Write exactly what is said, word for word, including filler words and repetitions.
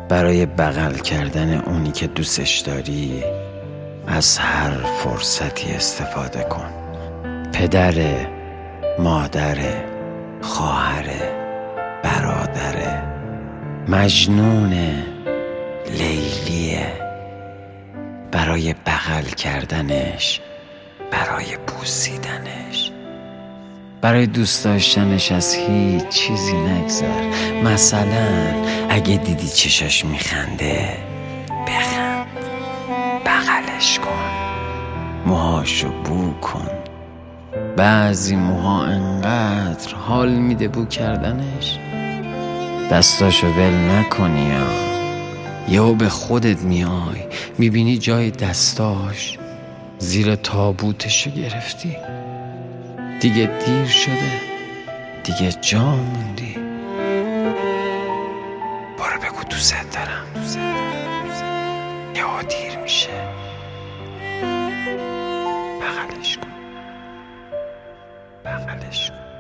برای بغل کردن اونی که دوستش داری از هر فرصتی استفاده کن. پدره، مادره، خواهره، برادره، مجنونه، لیلیه. برای بغل کردنش، برای بوسیدنش، برای دوست داشتنش از هیچ چیزی نگذر. مثلا اگه دیدی چشاش میخنده، بخند، بغلش کن، موهاشو بو کن. بعضی موها انقدر حال میده بو کردنش، دستاشو ول نکنی یا یهو به خودت میای میبینی جای دستاش زیر تابوتشو گرفتی. دیگه دیر شده، دیگه جا موندی. برو بگو دوست دارم، دوست دارم، یهو دیر میشه. بغلش کن، بغلش کن.